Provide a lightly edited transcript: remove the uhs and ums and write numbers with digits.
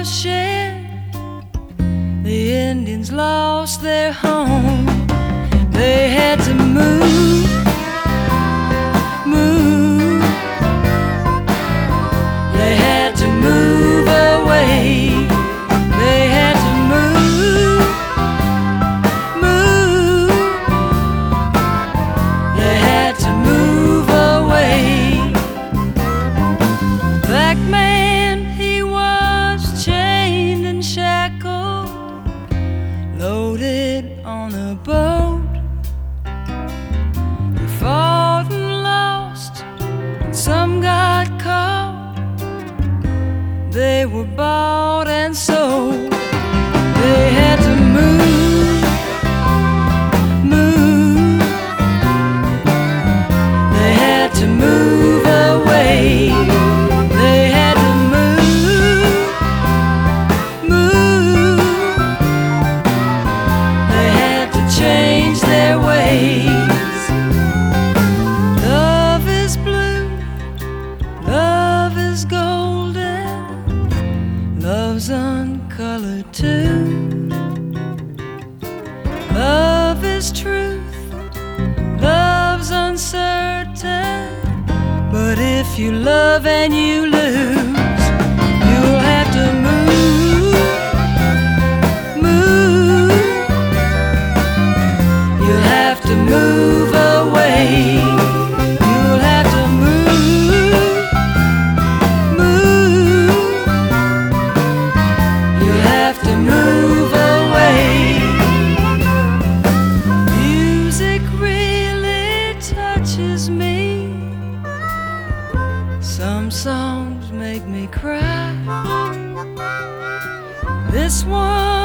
was shed, the Indians lost their home. They had to move. They had to move away. They had to move. They had to move away. Black man, he was chained and shackled, loaded on a boat. He fought and lost, and some got caught. They were bought and sold. They had to move. They had to move away. They had to move. They had to change their ways. Love is blue, love is golden, love's uncolored too. Love is truth, love's uncertain. But if you love and you lose, you'll have to move. You'll have to move away. You'll have to move. You'll have to move away. Music really touches me. Some songs make me cry. This one